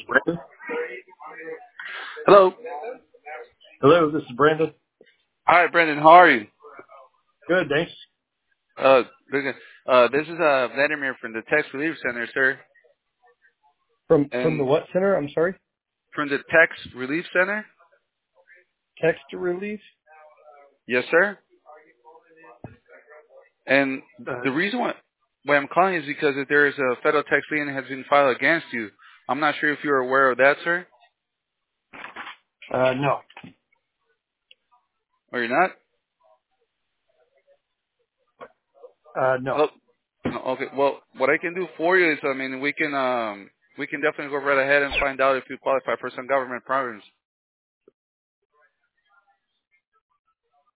Brandon? Hello. Hello, this is Brandon. Hi, Brendan. How are you? Good, thanks. Very good. This is Vladimir from the Tax Relief Center, sir. From the And what center? I'm sorry. from the Tax Relief Center? Text relief. Yes, sir. And the reason why I'm calling is because if there is a federal tax lien that has been filed against you. I'm not sure if you're aware of that, sir, No. or you're not. No. Well, no, okay. Well, what I can do for you is, we can definitely go right ahead and find out if you qualify for some government programs.